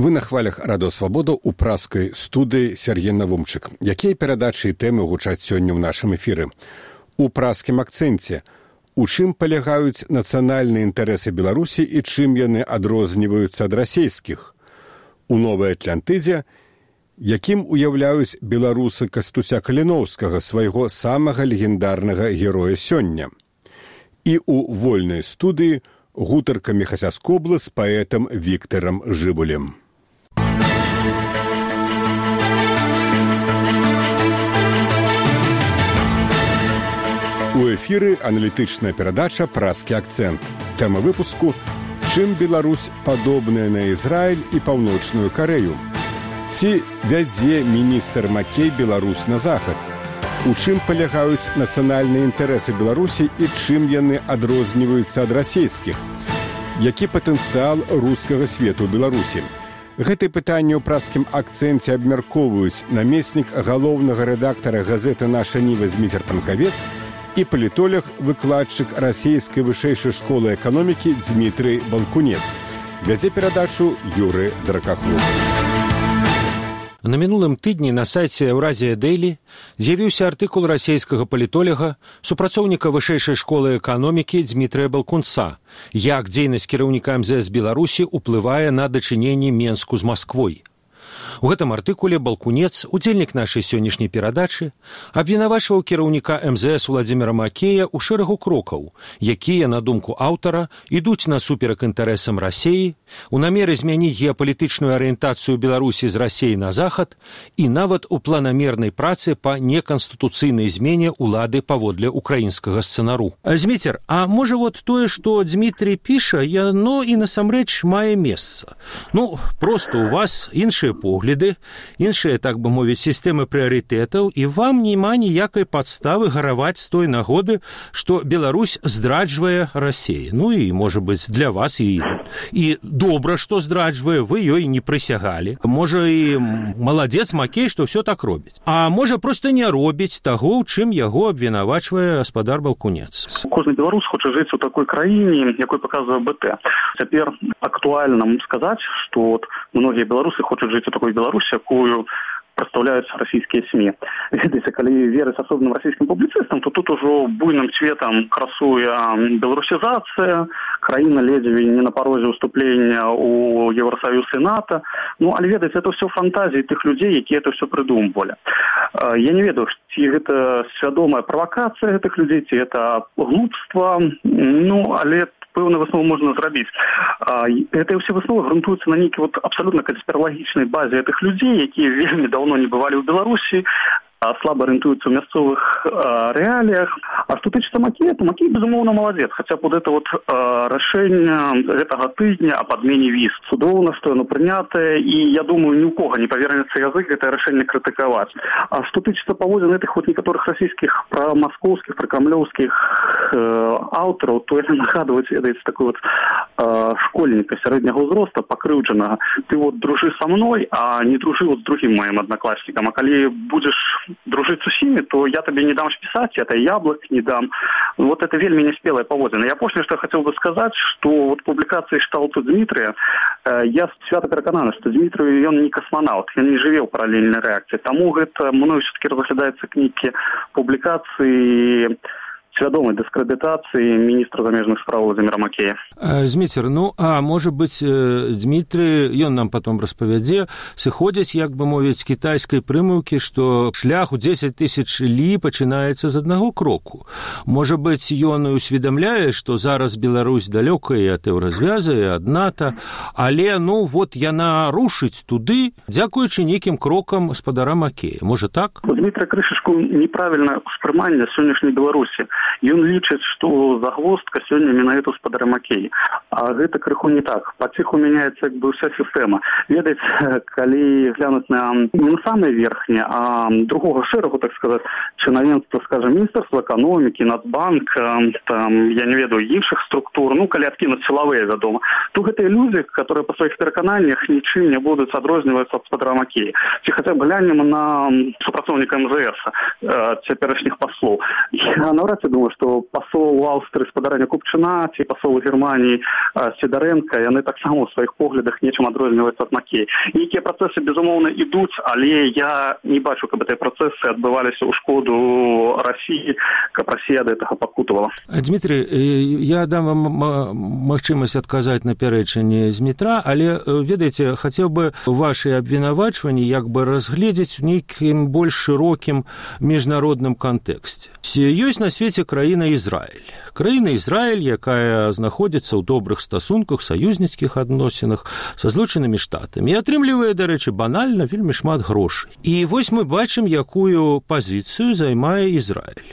Вы на хвалях Радыё Свабода ў праскай студыі Сергей Навумчык. Якія перадачы і тэмы гучаць сёння ў нашым эфіры? У праскім акцэнце. У чым палягаюць нацыянальныя інтарэсы Беларусі і чым яны адрозніваюцца ад расійскіх? У Новай Атлантыдзе, якім уяўляюць беларусы Кастуся Каліноўскага, свайго самага легендарнага героя сёння. І ў вольнай студыі гутарка Міхася Скобла з паэтам Віктарам Жыбулем. У эфіры аналітычная перадача «Праскі акцэнт». Тэма выпуску «Чым Беларусь падобная на Ізраіль і Паўночную Карэю?» Ці вядзе міністр Макей Беларусь на захад? У чым палягаюць нацыянальныя інтарэсы Беларусі і чым яны адрозніваюцца ад расійскіх? Які патэнцыял рускага свету ў Беларусі? Гэтыя пытанні ў праскім акцэнце абмяркоўваюць намеснік галоўнага рэдактара газеты «Наша Ніва» Зміцер Панкавец і палітолог, выкладчык расійскай вышэйшай школы эканомікі Дзмітрый Балкунец. Вядзе перадачу Юрый Дракахлов. На мінулым тыдні на сайце «Еўразія Дэйлі» з'явіўся артыкул расійскага палітолага, супрацоўніка вышэйшай школы эканомікі Дзмітрыя Балкунца, як дзейнасць кіраўніка МЗС Беларусі ўплывае на дачыненні Менску з Масквой. У гэтым артыкуле Балкунец, удзельнік нашай сённяшняй перадачы, абвінавачваў кіраўніка МЗС Уладзіміра Макея ў шэрагу крокаў, якія, на думку аўтара, ідуць насуперак інтарэсам Расіі, у намеры змяніць геапалітычную арыентацыю Беларусі з Расіі на захад і нават у планамернай працы па неканстытуцыйнай змене ўлады паводле украінскага сцэнару. Зміцер, а можа вот тое, што Дзмітрый піша, яно і насамрэч мае месца. Проста у вас іншыя погляды, іншыя, так бы мовіць, сістэмы прыярытэтаў, і вам няма ніякай падставы гараваць з той нагоды, што Беларусь здраджвае Расіі. І, можа быць, для вас і добра, што здраджвае, вы ёй не прысягалі. Можа, і маладзец Макей, што ўсё так робіць. А можа, проста не робіць таго, у чым яго абвінавачвае гаспадар Балкунец. Кожны беларус хоча жыць у такой краіне, якой паказвае БТ. Цяпер актуальна сказаць, што многія беларусы хочуць жыць у такой Беларусі, якую прадстаўляюць расійскія СМІ. Ведаеце, калі верыць асобным расійскім публіцыстам, то тут ужо буйным цветам красуе беларусізацыя, краіна ледзьве не на парозе ўступлення ў Еўрасаюз і НАТО. Але ведаеце, это ўсё фантазіі тых людзей, якія это ўсё прыдумвалі. Я не ведаю, ці гэта свядомая правакацыя гэтых людзей, ці гэта глупства, але пэўны высновы можна зрабіць. Гэтыя ўсе высновы грунтуюцца на нейкай абсалютна канспіралагічнай базе гэтых людзей, якія вельмі даўно не бывалі ў Беларусі, слаба арыентуюцца ў мясцовых рэаліях. А што тычыцца Макея, то Макей, безумоўна, маладзец. Хаця б гэта рашэнне гэтага тыдня аб адмене віз. Цудоўна, што яно прынятае, і я думаю, ні ў кога не павернецца язык гэтае рашэнне крытыкаваць. А што тычыцца паводзін гэтых некаторых расійскіх прамаскоўскіх, пракрамлёўскіх аўтараў, то яны нагадваюць, ведаеце, такой школьніка сярэдняга ўзроста, пакрыўджанага. Ты дружы са мной, а не дружы з другім маім аднакласнікам. А калі будзеш дружить с усими, то я тебе не дам списать, я тебе яблок не дам. Это вельми неспелая поводина. Я после что хотел бы сказать, что публикации шталту Дмитрия, я свято переконаны, что Дмитрий, он не космонавт, он не живе в параллельной реакции. Тому это мною все-таки разглядается книги публикации свядомай дыскрэдытацыі міністра замежных спраў Владзіміра Макея. Зміцер, а можа быць, Дмітрый, ён нам потом распавядзе, сыходзяць, як бы мовіць, кітайскай прымаўкі, што шлях у 10 000 лі пачынаецца з аднаго кроку. Можа быць, ён усведамляе, што зараз Беларусь далёкая ад еўразвяза і ад НАТО, але, яна рушыць туды, дзякуючы нейкім крокам гаспадара Макея. Можа так? Дмітрая крышачку неправільна ўспрыманне сённяшняй Беларусі. Ён лічыць, што загвоздка сёння менавіта гаспадара Макея. А гэта крыху не так. Паціху мяняецца ўся сістэма. Ведаеце, калі глянуць не самае верхняе, а другога шэрагу, так сказаць, чынавенства, скажем, міністэрства эканомікі, Нацбанк, я не ведаю, іншых структур, калі адкінуць сілавыя, вядома, то гэтыя людзі, которые па сваіх перакананнях нічым не будуць адрознівацца ад гаспадара Макея. Ці хаця б глянем на супрацоўніка МЗС, цяперашніх паслоў. Я наўрад ці думаю, што пасол у Аўстрыі спадарэння Купчына ці пасол у Германії Сідарэнка, яны таксама ў сваіх поглядах нечым адрозніваюцца ад Макей. Нейкія працэсы, безумоўна, ідуць, але я не бачу, каб гэтыя працэсы адбываліся ў шкоду Расіі, каб Расія ад гэтага пакутавала. Дмітрий, я дам вам магчымасць адказаць на пярэчанне Змітра, але, ведаеце, хацеў бы ваши абвінавачванні як бы разгледзець у нейкім больш шырокім міжнародным кантэксце. Ёсць на свеце краіна Ізраіль. Краіна Ізраіль, якая знаходзіцца ў добрых стасунках, саюзніцкіх адносінах са Злучанымі Штатамі і атрымлівае, дарэчы, банальна вельмі шмат грошай. І вось мы бачым, якую пазіцыю займае Ізраіль.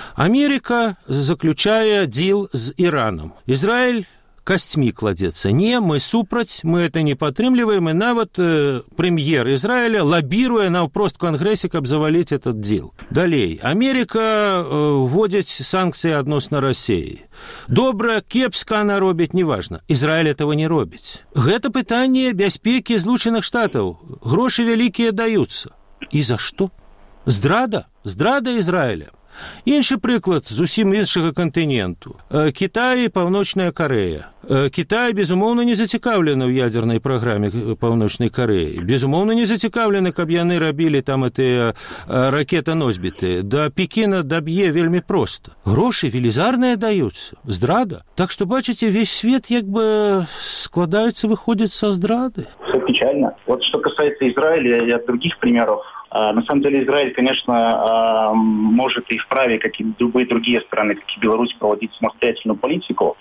Америка заключае дзіл з Іранам. Ізраіль костьми кладется. Не, мы супраць, мы это не падтрымліваем, и нават премьер Израиля лоббируя навпрост Конгрессе, каб завалить этот дел. Далей. Америка вводзіць санкции адносна России. Добра, кепска она робіць, неважно. Израиль этого не робіць. Гэта пытанне бяспекі Злучаных Штатаў. Грошы вялікія даюцца. И за что? Здрада. Здрада Израиля. Іншы прыклад зусім іншага кантыненту. Кітай і Паўночная Карэя. Кітай, безумоўна, не зацікаўлены ў ядзернай праграме Паўночнай Карэі. Безумоўна, не зацікаўлены, каб яны рабілі там гэтыя ракетаносьбіты. Да Пекіна даб'е вельмі проста. Грошы велізарныя даюцца. Здрада. Так што, бачыце, весь свет як бы складаецца, выходзіць са здрады. Все печально. Вот что касается Израиля и других примеров, на самом деле Израиль, конечно, может и вправе, как и любые другие страны, как и Беларусь, проводить самостоятельную политику,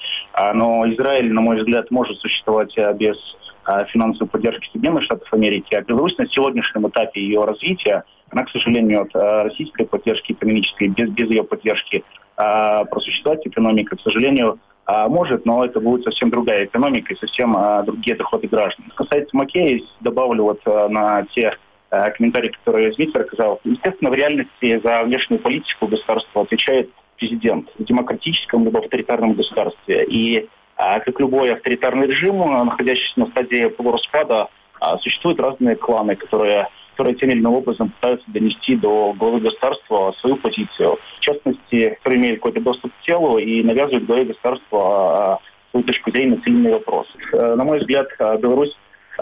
но Израиль, на мой взгляд, может существовать без финансовой поддержки Соединенных Штатов Америки, а Беларусь на сегодняшнем этапе ее развития, она, к сожалению, от российской поддержки экономической, без ее поддержки просуществовать экономика, к сожалению, может, но это будет совсем другая экономика и совсем другие доходы граждан. Что касается Макея, добавлю вот на те комментарий, который Змитер сказал. Естественно, в реальности за внешнюю политику государства отвечает президент в демократическом либо авторитарном государстве. И как любой авторитарный режим, находящийся на стадии полураспада, существуют разные кланы, которые тем или иным образом пытаются донести до главы государства свою позицию. В частности, которые имеют какой-то доступ к телу и навязывают главе государства свою точку зрения на цельный вопрос. На мой взгляд, Беларусь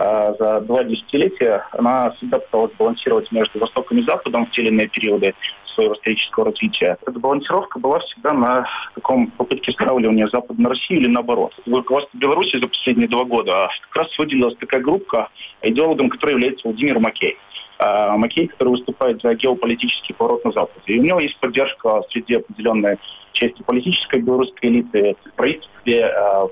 за 2 десятилетия она всегда пыталась балансировать между Востоком и Западом в те или иные периоды своего исторического развития. Эта балансировка была всегда на таком попытке стравливания Запада на Россию или наоборот. В руководстве Беларуси за последние 2 года как раз выделилась такая группа, идеологом которой является Владимир Макей. Макей, который выступает за геополитический поворот на Западе. И у него есть поддержка среди определенной части политической белорусской элиты, в правительстве,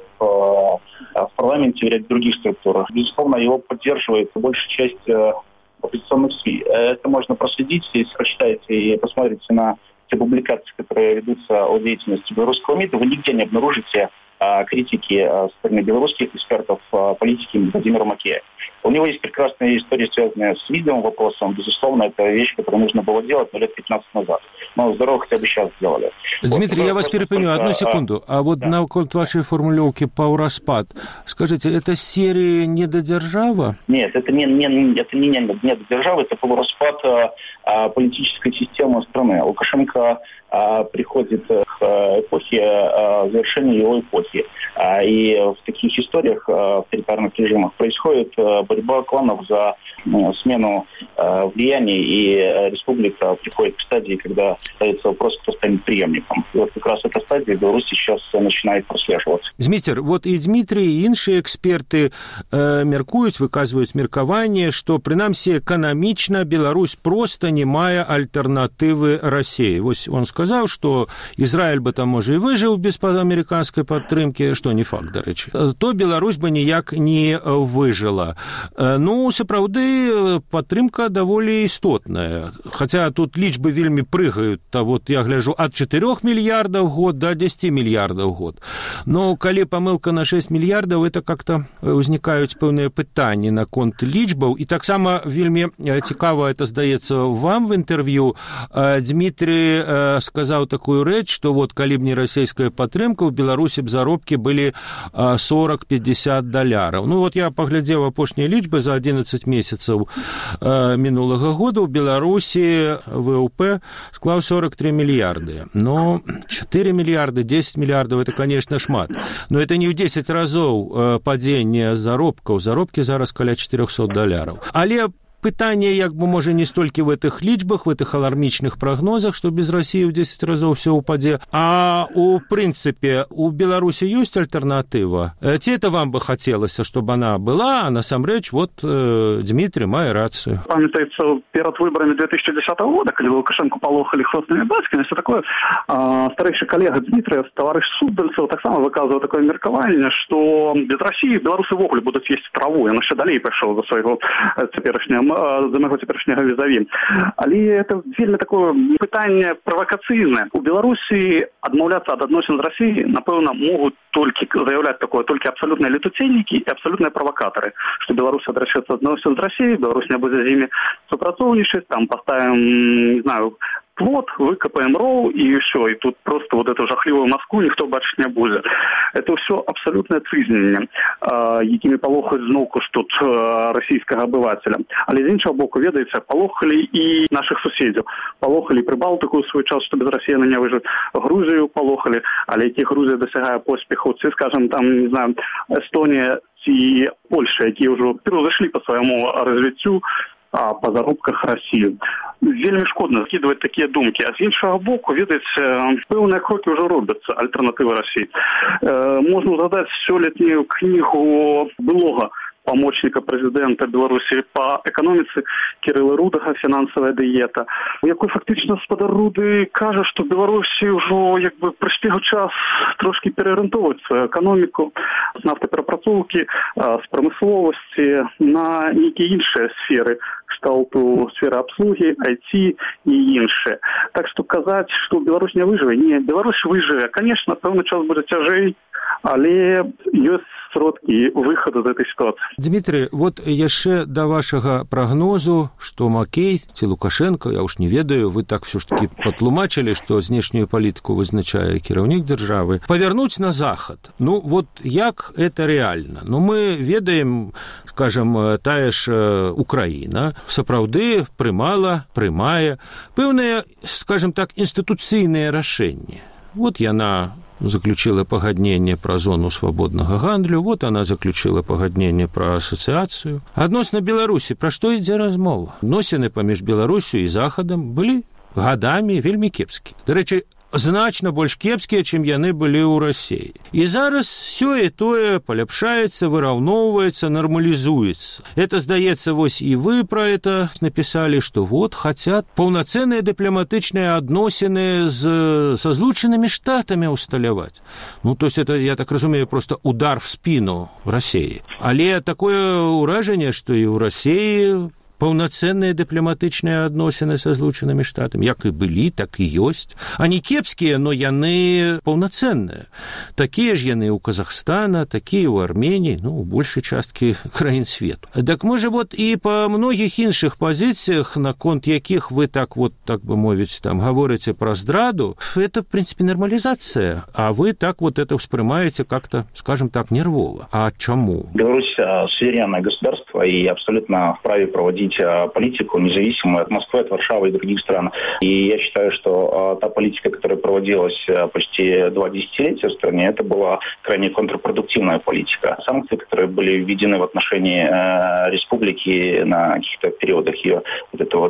в парламенте и ряд других структур. Безусловно, его поддерживает большая часть оппозиционных СМИ. Это можно проследить, если прочитаете и посмотрите на те публикации, которые ведутся о деятельности белорусского МИДа, вы нигде не обнаружите критики со стороны белорусских экспертов политики Владимира Макея. У него есть прекрасная история, связанная с видовым вопросом. Безусловно, это вещь, которую нужно было делать лет 15 назад. Но здорово хотя бы сейчас сделали. Дмитрий, я вас перепомню, одну секунду. А вот да. На вашей формулировке «паўраспад», скажите, это серия «недодержава»? Нет, это не недодержава, это полураспад политической системы страны. Лукашенко приходит к эпохе завершения его эпохи. И в таких историях, в авторитарных режимах, происходит борьба кланов за смену влияний, и республика приходит к стадии, когда ставится вопрос, кто станет преемником. И вот как раз эта стадия в Беларуси сейчас начинает прослеживаться. Змитер, вот и Дмитрий, и іншыя эксперты мяркуюць, выказваюць меркаванне, што, прынамсі, эканамічна Беларусь просто не мае альтэрнатывы России. Вось он сказал, что Израиль бы там, может, и выжил без американской подтрымки, что не факт, дарэчы, то Беларусь бы ніяк не выжила. Ну, сапраўды, падтрымка даволі істотная. Хотя тут лічбы вельмі прыгают, вот я гляжу, от 4 миллиардов в год до 10 миллиардов в год. Но калі памылка на 6 миллиардов, это как-то узнікаюць пэўныя пытанні наконт лічбаў. І таксама вельмі цікава, это здаецца вам в интервью, Дмитрий сказал такую рэч, что вот калі б не расійская падтрымка, у Беларусі б заробкі былі $40-50. Ну вот я паглядзеў апошні апошнія лічбы за 11 месяцаў мінулага года ў Беларусі ВВП склаў 43 мільярды. Но 4 мільярды, 10 мільярдаў это, конечно, шмат. Но это не ў 10 разоў падзення заробкаў. Заробкі зараз каля $400. Але пытанне, як бы, можа, не столькі в этих лічбах, в этих алармічных прагнозах, што без России ў 10 разоў все упадзе, а у прынцыпе у Беларусі ёсць альтэрнатыва. Ці это вам бы хацелася, чтобы она была, а насамрэч вот Дмитрий мае рацыю. Памятаецца, перад выбарамі 2010 года, калі Лукашенко палохалі хвостнымі бацькамі, все такое, старэйшы калега Дмитрия, таварыш Судальцаў, таксама выказваў такое меркаванне, што без России беларусы ввогуле будуць есці траву. Ён яшчэ далей пайшоў за свайго цяперашняго за майго цяперашняга візаві. Але это вельмі такое пытанне правакацыйнае. У Беларусі адмаўляцца ад адносін з Расіяй, напэўна, могуць толькі заяўляць такое толькі абсалютныя летуцельнікі і абсалютныя правакатары, што Беларусь адрачаецца ад адносін з Расіяй, Беларусь не будзе з імі супрацоўнічаць, там паставім, не знаю, плот, выкопаем роў и все. И тут просто вот эту жахливую Москву никто бачить не будет. Это все абсолютное трызненне, якими полохают зноўку ж тут российского обывателя. Але з іншого боку, ведаеце, полохали и наших суседзяў. Полохали Прибалтику в свой час, что без России не выжить. Грузию полохали, але які Грузия досягае поспеху. Ці, скажем, там, не знаю, Эстония и Польша, які уже превзошли по своему развитию, по заробках России. Вельмі шкодна скидывать такие думки. А з іншого боку, ведаеце, пэўныя кроки уже робятся, альтернативы России. Можно задать сёлетнюю книгу былога помощника президента Беларуси по экономице Кирилла Рудага «Финансовая диета», у якой фактично господар Руды кажа, что Беларусі уже як бы прыйшоў час трошки переарыентоваць свою экономику з нафтаперапрацоўкі, з прамысловасці на нейкія іншыя сферы, кшталту сферы обслуги, IT и іншыя. Так что казаць, что Беларусь не выжыве, не, Беларусь выжыве. Конечно, пэўны час будзе цяжэй, але ёсць сродкі выхаду з этой ситуации. Дмитрий, вот яшчэ да вашага прагнозу, што Макей ці Лукашенко, я уж не ведаю, вы так все ж таки патлумачылі, што знешнюю палітыку вызначае кіраўнік дзяржавы, павярнуць на захад. Ну вот як это реально? Ну мы ведаем, скажем, тая ж Украіна сапраўды прымае пэўныя, скажем так, інстытуцыйныя рашэнні. Вот яна заключила пагадненне пра зону свабоднага гандлю, вот она заключила пагадненне пра асацыяцыю. Адносна Беларусі, пра што ідзе размова? Адносіны паміж Беларусю і Захадам былі гадамі вельмі кепскія. Дарэчы, значна больш кепскія, чым яны былі ў Расіі. І зараз сёе тое паляпшаецца, выраўноўваецца, нармалізуецца. Это, здаецца, вось і вы пра это напісалі, што вот хотят паўнацэнныя дыпламатычныя адносіны со Злучанымі Штатамі усталяваць. Ну, то есть это, я так разумею, просто удар в спину Расіі. Але такое ўражанне, што і ў Расіі паўнацэнныя дыпламатычныя адносіны са Злучанымі Штатамі, як і былі, так і ёсць. Они кепскія, но яны паўнацэнныя. Такія ж яны ў Казахстана, такія ў Арменіі, ну, у большай часткі краін свету. Так можа, вот і па многіх іншых пазіцыях, наконт якіх вы так вот, так бы мовіць, там гаворыце пра здраду, это, в принципе, нормализация, а вы так вот это воспринимаете как-то, скажем так, нервово. А чему? Беларусь суверенное государство и абсолютно вправе проводить политику, независимую от Москвы, от Варшавы и других стран. И я считаю, что та политика, которая проводилась почти 2 десятилетия в стране, это была крайне контрпродуктивная политика. Санкции, которые были введены в отношении республики на каких-то периодах ее вот этого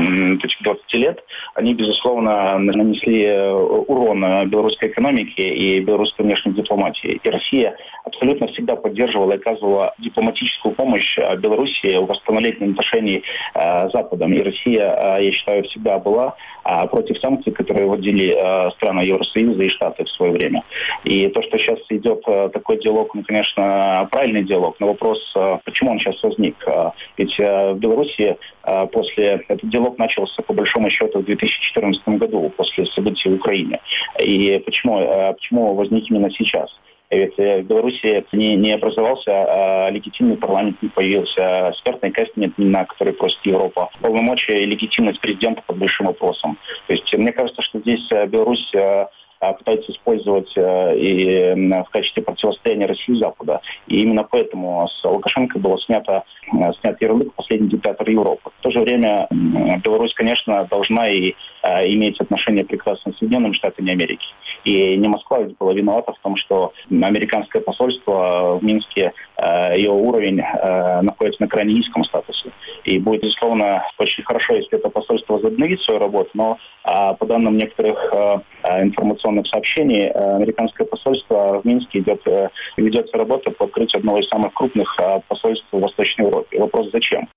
20 лет, они, безусловно, нанесли урон белорусской экономике и белорусской внешней дипломатии. И Россия абсолютно всегда поддерживала и оказывала дипломатическую помощь Белоруссии в восстановлении отношений с Западом. И Россия, я считаю, всегда была против санкций, которые вводили страны Евросоюза и Штаты в свое время. И то, что сейчас идет такой диалог, ну, конечно, правильный диалог, но вопрос, почему он сейчас возник? Ведь в Беларуси этот диалог начался, по большому счету, в 2014 году, после событий в Украине. И почему возник именно сейчас? Ведь в Беларуси не образовался легитимный парламент, не появился экспертный кабинет, на который просит Европа. Полномочия и легитимность президента под большим вопросом. То есть мне кажется, что здесь Беларусь пытаются использовать и в качестве противостояния России и Запада. И именно поэтому с Лукашенко был снят ярлык «последний диктатор Европы». В то же время Беларусь, конечно, должна и иметь отношение прекрасно с Соединенными Штатами Америки. И не Москва ведь была виновата в том, что американское посольство в Минске, ее уровень находится на крайне низком статусе. И будет, безусловно, очень хорошо, если это посольство возобновит свою работу, но по данным некоторых информационных сообщений, американское посольство в Минске ведется работа по открытию одного из самых крупных посольств в Восточной Европе. Вопрос зачем?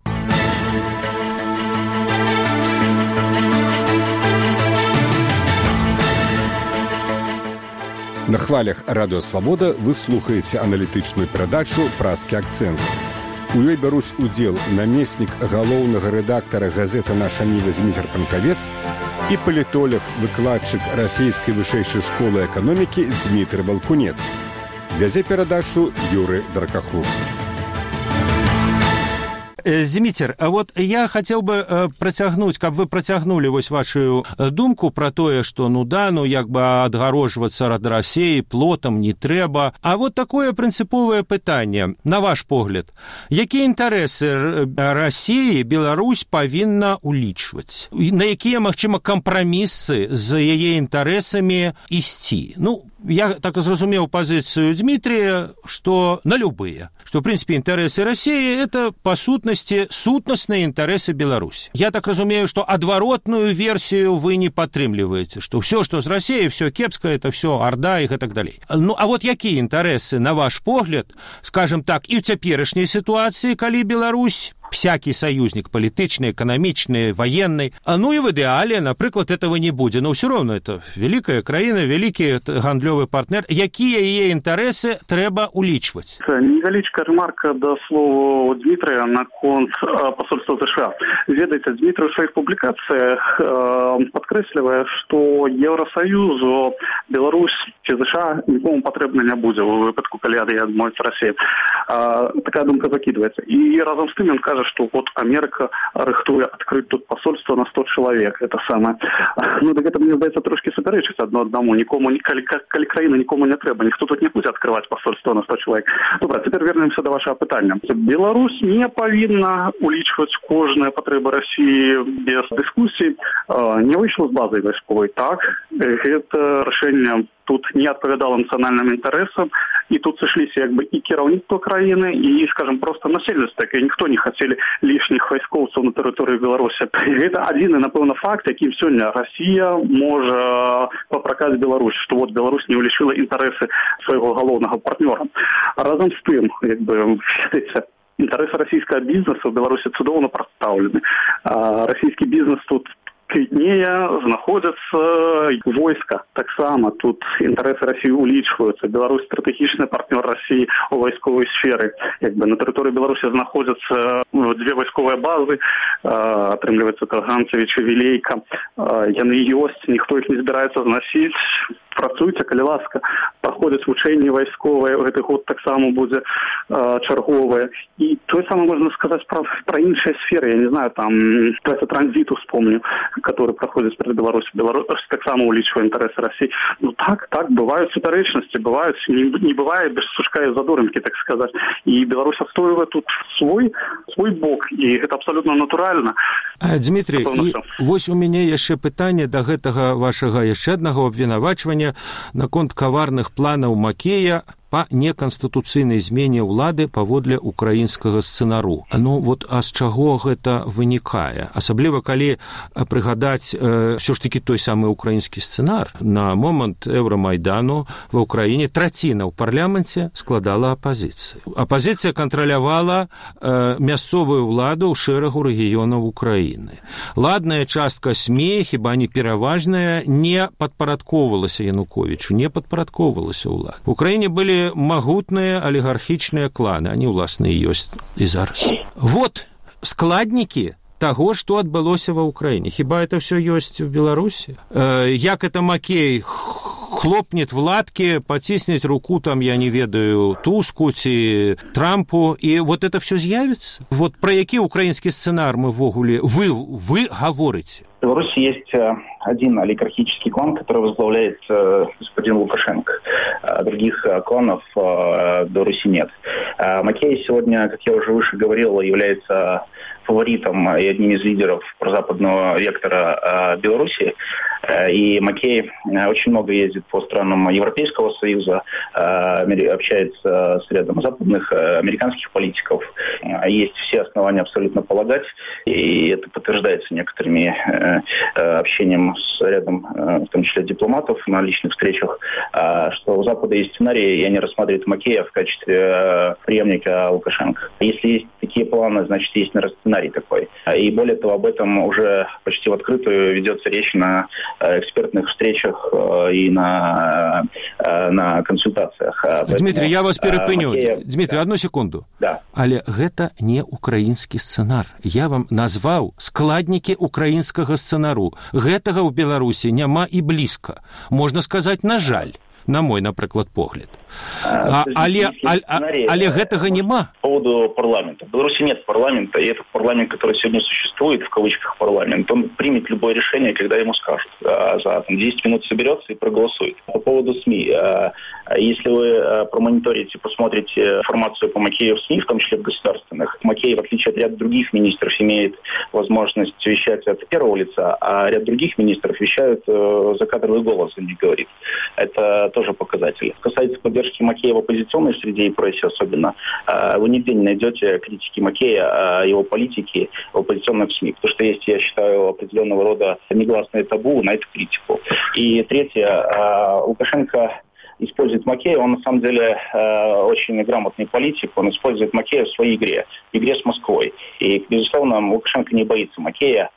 На хвалях Радыё Свабода вы слухаеце аналітычную перадачу «Праскі акцэнт». У ёй бяруць удзел намеснік галоўнага рэдактара газеты «Наша Нива» Зміцер Панкавец і палітолог, выкладчык расійскай вышэйшай школы эканомікі Дзмітрый Балкунец. Вядзе перадачу Юрый Даркахруст. Зміцер, а вот я хотел бы працягнуць, каб вы працягнулі вось вашу думку про тое, што як бы адгароджвацца ад Расіі плотам не трэба. А вот такое прынцыповае пытанне, на ваш погляд, якія інтарэсы Расіі Беларусь павінна улічваць? На якія, магчыма, кампрамісы з яе інтарэсамі ісці? Я так зразумеў пазіцыю Дмітрия, што на любыя. Што, в прынцыпе, інтарэсы Расіі – это, па сутнасці, сутнасныя інтарэсы Беларусі. Я так разумею, што адваротную версію вы не падтрымліваеце, што ўсё, што з Расіяй, ўсё кепска, это ўсё Арда і гэтак далей. А вот якія інтарэсы, на ваш погляд, скажем так, і ў цяперашняй сітуацыі, калі Беларусь всякий союзник политичный, экономичный, военный. И в идеале, например, этого не будет. Но все равно это великая краина, великий гандлёвый партнер. Какие ее интересы треба уличивать? Невеличкая ремарка до слова Дмитрия на конт посольства США. Ведаете, Дмитрий в своих публикациях подкресливает, что Евросоюзу Беларусь чи США нікому потрібно не буде у випадку, коли відмовиться Росія. Така думка закидывается. И разом с тем он кажет, что вот Америка рыхтуе открыть тут посольство на 100 человек. Это самое. Так это, мне здається, трошки суперечить одному. Нікому, коли країна нікому не треба. Ніхто тут не буде відкривати посольство на 100 чоловік. Добре, тепер вернемося до вашого питання. Беларусь не повинна улічувати кожні потреби Росії без дискусій. Не вийшло з бази військової. Так, це рішення тут не відповідало національним інтересам, і тут сошлися якби і керівництво країни, і, скажімо, просто населенство, яке ніхто не хотіли лишніх військовців на території Білорусі. Це один, напевно, факт, яким сьогодні Росія може попрекати Білорусь, що от Білорусь не улічила інтереси свого головного партнера. А разом з тим, якби, інтереси російського бізнесу в Білорусі чудово представлені. Російський бізнес тут квітнее знаходяцца войска. Так само тут інтарэсы Расіі улічваюцца. Беларусь стратэгічны партнёр Расіі у вайсковай сферы. Якби на тэрыторыі Беларусі знаходзяцца две вайсковыя базы, атрымліваецца Калганцевіч і Вілейка. Яны ёсць, ніхто іх не збіраецца зносіць. Працуйце, калі ласка, праходзяць вучэнні вайсковыя, гэты год таксама будзе чарговае. І тое самае можна сказаць пра іншыя сферы, я не знаю, там транзіту вспомню, который проходит перед Беларусью. Беларусь так само уличивает интересы России. Так, бывают суперечности, бывают, не бывает без сушка и задоринки, так сказать. И Беларусь отстаивает тут свой бок, и это абсолютно натурально. Дмитрий, вось у меня яшчэ пытанне до гэтага вашага яшчэ аднаго абвінавачвання наконт каварных планаў Макея па неканстытуцыйнай змене ўлады паводле украінскага сцэнару. А з чаго гэта вынікае? Асабліва, калі прыгадаць ўсё ж такі той самы украінскі сцэнар. На момант Еўрамайдану ва ўкраіне траціна ў парламенце складала апазіцыю. Апазіцыя кантралявала мясцовую ўладу ў шэрагу рэгіёнаў Украіны. Ладная частка СМІ, хіба не пераважная, не падпарадкоўвалася Януковічу, не падпарадкоўвалася ўладу. В Украіне былі магутныя алігархічныя кланы, они уласна і ёсць і зараз. Вот складнікі таго, што адбылося ва Ўкраіне. Хіба это все ёсць у Беларусі? Як это Макей хлопнет в ладке, потиснет руку, там, я не ведаю, Туску ці Трампу, и вот это все з'явится? Вот про який украинский сценар мы ввогуле вы говорите? В Беларуси есть один олигархический клан, который возглавляет господин Лукашенко. Других кланов в Беларуси нет. Макей сегодня, как я уже выше говорил, является фаворитом и одним из лидеров прозападного вектора Беларуси. И Макей очень много ездит по странам Европейского Союза, общается с рядом западных американских политиков. Есть все основания абсолютно полагать, и это подтверждается некоторыми общением с рядом, в том числе дипломатов на личных встречах, что у Запада есть сценарий, и они рассматривают Макея в качестве преемника Лукашенко. Если есть такие планы, значит, есть, наверное, сценарий такой. И более того, об этом уже почти в открытую ведется речь на экспертных встречах и на консультациях. Дмитрий, я вас перепыню. Дмитрий, да. Одну секунду. Да. Але гэта не украінскі сцэнар. Я вам назваў складнікі украінскага сцэнару. Гэтага ў Беларусі няма і блізка. Можна сказаць, на жаль, на мой, напрыклад, погляд. Але гэтага нема. По поводу парламента. В Беларуси нет парламента, и этот парламент, который сегодня существует, в кавычках парламент, он примет любое решение, когда ему скажут. За 10 минут соберется и проголосует. По поводу СМИ. Если вы промониторите, посмотрите информацию по Макею в СМИ, в том числе в государственных, Макей, в отличие от ряда других министров, имеет возможность вещать от первого лица, а ряд других министров вещают закадровый голос, он не говорит. Это тоже показатель. Касается поддержки Макея в оппозиционной среде и прессе особенно, вы нигде не найдете критики Макея, его политики в оппозиционных СМИ, потому что есть, я считаю, определенного рода негласное табу на эту критику. И третье, Лукашенко использует Макея, он на самом деле очень грамотный политик, он использует Макея в своей игре, в игре с Москвой. И, безусловно, Лукашенко не боится Макея,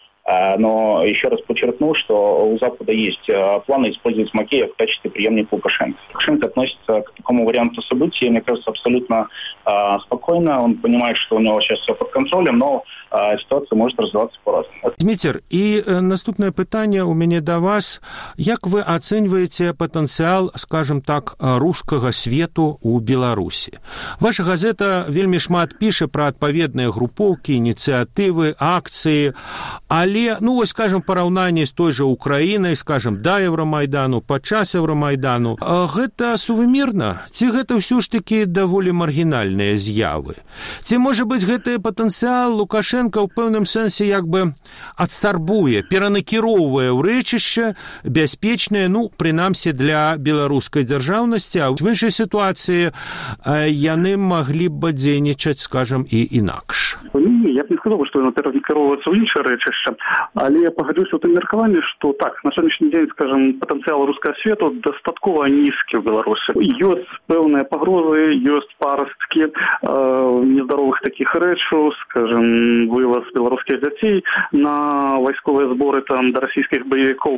но еще раз подчеркну, что у Запада есть планы использовать Макея в качестве преемника Лукашенко. Лукашенко относится к такому варианту событий, мне кажется, абсолютно спокойно. Он понимает, что у него сейчас все под контролем, но ситуация может развиваться по-разному. Дмитр, і наступне питання у мене до вас. Як ви оцінюєте потенціал, скажем так, рускага свету у Беларусі? Ваша газета вельмі шмат піша пра адпаведныя групоўкі, ініцыятывы, акцыі, але, ну, вось, скажем, параўнанне з той жа Украінай, скажем, да Еўрамайдану, падчас Еўрамайдану, гэта сувымірна? Ці гэта ўсё ж такі даволі маргінальныя з'явы? Ці, можа быць, гэты патэнцыял Лукашенко ў пэўным сэнсе як бы адсарбуе, перанакіроўвае ў рэчышча бяспечнае, ну, прынамсі для беларускай дзяржаўнасці, а в іншай сітуацыі яны маглі б дзейнічаць, скажем, і інакш. Я б не сказал, что яно перанакіроўваецца ў іншае рэчышча, але я пагадзюся ў тым меркаванні, што так, на сённяшні дзень, скажем, патэнцыял рускага свету дастаткова нізкі ў Беларусі. Ёсць пэўныя пагрозы, ёсць парасткі нездаровых такіх рэчаў, скажем, вывоз беларускіх дзяцей на вайсковыя зборы там да расійскіх баевікоў,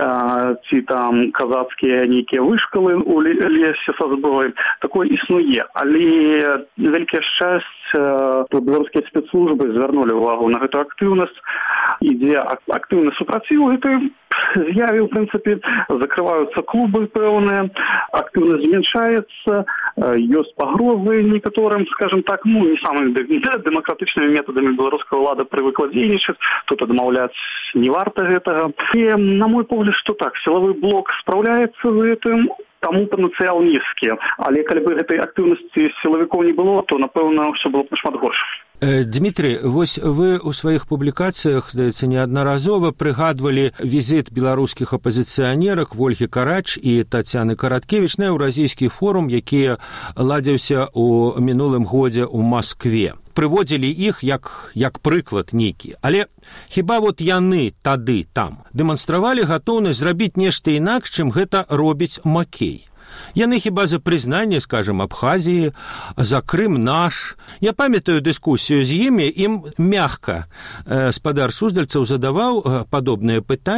ці там казацкія нейкія вышкалы ў лесе са зброяй. Такое існуе, але вялікае шчасце, то беларускія спецслужбы звярнулі ўвагу на гэту актыўнасць, ідзе актыўны супраціў гэтай з'яве, ў прынцыпе, закрываюцца клубы пэўныя, актыўнасць зменшаецца, ёсць пагрозы некаторым, скажем так, ну, не самымі дэмакратычнымі метадамі беларуская ўлада прывыкла дзейнічаць, тут адмаўляць не варта гэтага. І, на мой погляд, што так, сілавы блок спраўляецца з гэтым, таму патэнцыял нізкі. Але калі бы гэтай актыўнасці сілавікоў не было, то, напэўна, ўсё было б нашмат горш. Дмитрий, вось вы у сваіх публікацыях, здаецца, неаднаразова прыгадвалі візіт беларускіх апазіцыянерак Вольгі Карач і Тацяны Караткевіч на Еўразійскі форум, які ладзіўся ў мінулым годзе ў Маскве. Прыводзілі іх як прыклад нейкі. Але хіба вот яны тады там дэманстравалі гатоўнасць зрабіць нешта інакш, чым гэта робіць Макей? Яны хіба за прызнанне, скажем, Абхазіі, за Крым наш. Я памятаю дыскусію з імі, ім мягка спадар Суздальцаў задаваў падобнае пытанне,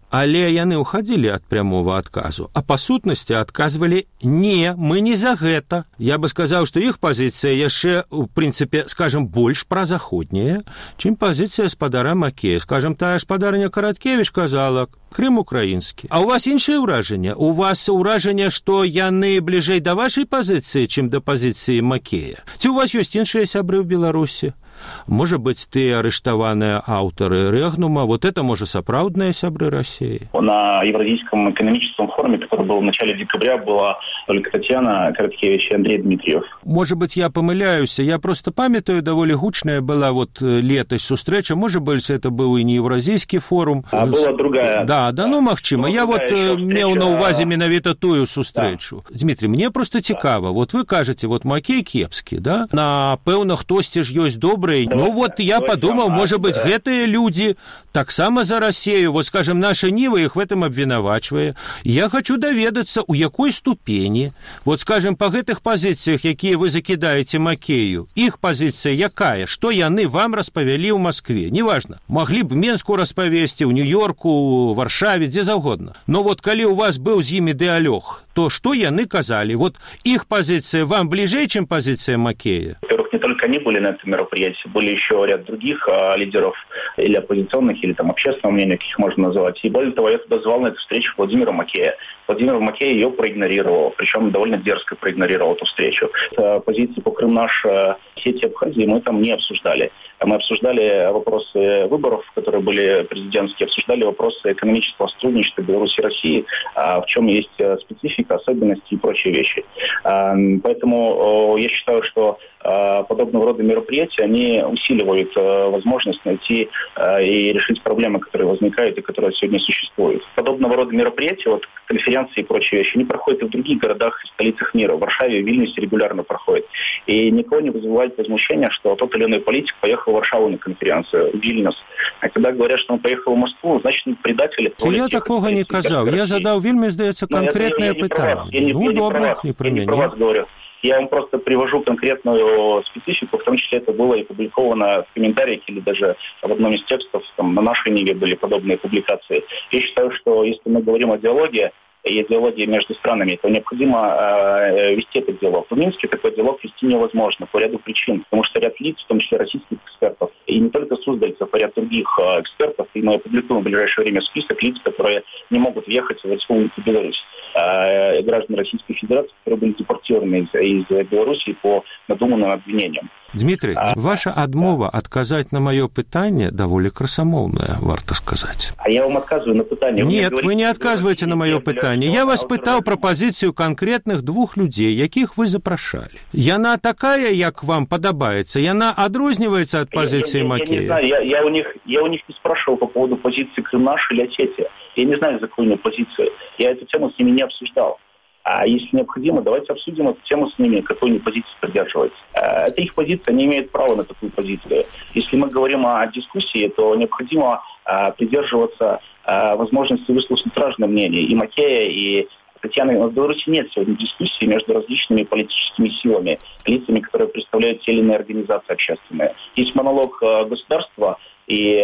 Але яны ўхадзілі ад прямого адказу, а па сутнасці адказвалі «не, мы не за гэта». Я бы сказаў, што іх пазіцыя яшчэ, у прынцыпе, скажем, больш празаходняя, чым пазіцыя спадара Макея. Скажем, тая спадарня Караткевіч казала «Крым украінскі». А у вас іншае ўражанне? У вас ўражанне, што яны бліжэй да вашай пазіцыі, чым да пазіцыі Макея? Ці у вас ёсць іншыя сябры ў Беларусі? Может быть, тыя арыштаваныя аўтары Рэгнума, вот это, может, сапраўдныя сябры России? На Евразийском экономическом форуме, который был в начале декабря, была только Татьяна Короткевич и Андрей Дмитриев. Может быть, я помыляюсь, я просто памятаю, довольно гучная была вот летась сустрэча, может быть, это был и не Евразийский форум. А была другая. Да, ну, магчыма. Я вот меў на увазе менавіта тую сустрэчу. Да. Дмитрий, мне просто цікава, вот вы кажете, вот Макей кепскі, да? Напэўна, хтосьці ж ёсць добры. Ну вот я подумал, может быть, гэтыя люди таксама за Россию, вот, скажем, наша Нива их в этом обвинавачвае. Я хочу доведацца, у якой ступені, вот, скажем, по гэтых позициях, якія вы закидаете Макею, их позиция якая, что яны вам распавялі ў Москве, неважно. Могли б Менску распавесці, ў Нью-Йорку, Варшаве, где завгодно. Но вот калі у вас был з імі дыалог, то что яны казали? Вот их позиция вам ближе, чем позиция Макея? Во-первых, не только они были на этом мероприятии, были еще ряд других лидеров или оппозиционных, или там общественного мнения, каких можно называть. И более того, я туда звал на эту встречу Владимира Макея. Владимир Макей ее проигнорировал, причем довольно дерзко проигнорировал эту встречу. Позиции по Крым-Наш, Осетии, Абхазии мы там не обсуждали. Мы обсуждали вопросы выборов, которые были президентские, обсуждали вопросы экономического сотрудничества Беларуси и России, в чем есть специфика, особенности и прочие вещи. Поэтому я считаю, что подобного рода мероприятия, они усиливают возможность найти и решить проблемы, которые возникают и которые сегодня существуют. Подобного рода мероприятия, вот конференции и прочие вещи, они проходят и в других городах и столицах мира. В Варшаве, в Вильнюсе регулярно проходят. И никого не вызывает возмущения, что тот или иной политик поехал в Варшаву на конференцию, в Вильнюс. А когда говорят, что он поехал в Москву, значит, он предатель. Я такого не казал. Я задал Вильнюс, здається, конкретное питание. Ну, добре, не про меня. Я не про вас говорю. Я вам просто привожу конкретную специфику, в том числе это было и опубликовано в комментариях или даже в одном из текстов, там, на нашей Ниве были подобные публикации. Я считаю, что если мы говорим о диалоге и диалоге между странами, то необходимо вести этот диалог. В Минске такой диалог вести невозможно по ряду причин, потому что ряд лиц, в том числе российских экспертов, и не только суздальцев, а ряд других экспертов, и мы опубликуем в ближайшее время список лиц, которые не могут въехать в Республику Беларусь. Граждан Российской Федерации, которые были депортированы из Беларуси по надуманным обвинениям. Дмитрий, ваша адмова отказать на мое питание довольно красомовная, варто сказать. А я вам отказываю на питание. Нет, вы не отказываете на мое питание. Я вас пытал про позицию конкретных двух людей, яких вы запрашали. Яна такая, як вам подобается? Яна отрознивается от позиции Макея? Я не знаю, я у них не спрашивал по поводу позиции Крым-Наш или Осетия. Я не знаю, за какую у них позицию. Я эту тему с ними не обсуждал. А если необходимо, давайте обсудим эту тему с ними, какой они позиции придерживаются. Это их позиция, они имеют право на такую позицию. Если мы говорим о дискуссии, то необходимо придерживаться возможности выслушать разные мнения. И Макея, и Татьяны. В Беларуси нет сегодня дискуссии между различными политическими силами, лицами, которые представляют те или иные организации общественные. Есть монолог государства и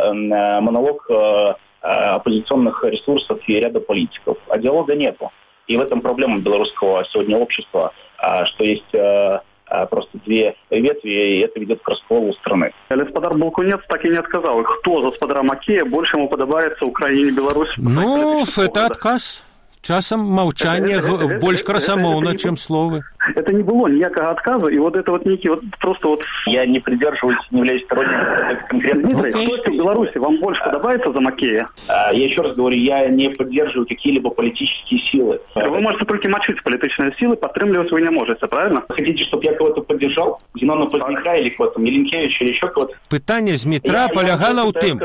монолог оппозиционных ресурсов и ряда политиков. А диалога нету. И в этом проблема белорусского сегодня общества, что есть просто две ветви, и это ведет к расколу страны. Господар Балкунец так и не отказал. Кто за господара Макея больше ему подобается Украине и Беларуси? Ну, это отказ. Часам молчание больше красомовно, чем слово. Это не было никакого отказа, и вот это вот некий вот просто вот... Я не придерживаюсь, не являюсь сторонником конкретно. Дмитрий, кто в Беларуси вам больше подобается за Макея? Я еще раз говорю, я не поддерживаю какие-либо политические силы. Вы можете только мочить политические силы, подтримливать вы не можете, правильно? Хотите, чтобы я кого-то поддержал? Зенона Поздняка или кого-то, Миленкевича или еще кого-то? Питание з Дмитра полягало у тем,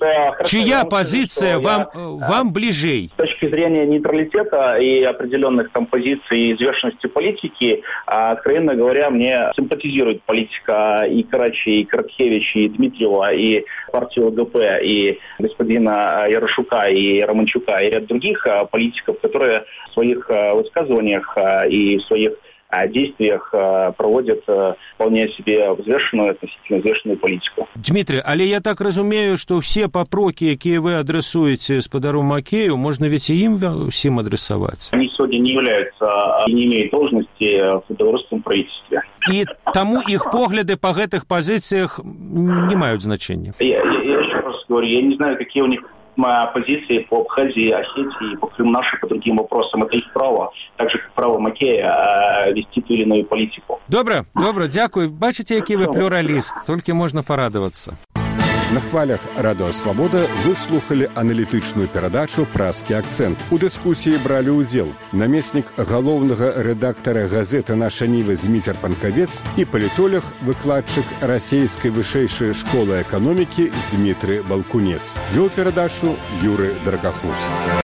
чья позиция вам ближей? С точки зрения нейтралитета и определенных там позиций и известности политики, откровенно говоря, мне симпатизирует политика и Карачи, и Короткевича, и Дмитриева, и партию ЛГП, и господина Ярошука, и Романчука, и ряд других политиков, которые в своих высказываниях и в своих действиях проводят вполне себе взвешенную, относительно взвешенную политику. Дмитрий, але я так разумею, что все попроки, якія вы адресуете спадару Макею, можно ведь и им всем адресовать? Они сегодня не являются, не имеют должности в белорусском правительстве. И тому их погляды по гэтых позициях не имеют значения? Я еще раз говорю, я не знаю, какие у них позиции по Абхазии, Осетии, по Крыму, по другим вопросам. Это их право, так же, как право Макея вести ту или иную политику. Добре, дякую. Бачите, який ви плюраліст, тільки можна порадуватися. На хвалях Радіо Свабода ви слухали аналітичную перадачу «Празкі акцент». У дыскусіі бралі ўдзел намеснік галоўнага рэдактара газеты «Наша Ніва» Зміцер Панкавец і палітолог, выкладчык расійскай вышэйшай школы эканомікі Дзмітрый Балкунец. Вёў перадачу Юрый Драгахуст.